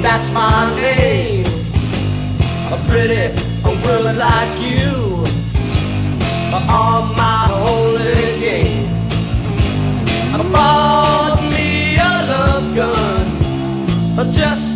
that's my name. A pretty woman like you on my holy game. I bought me a love gun just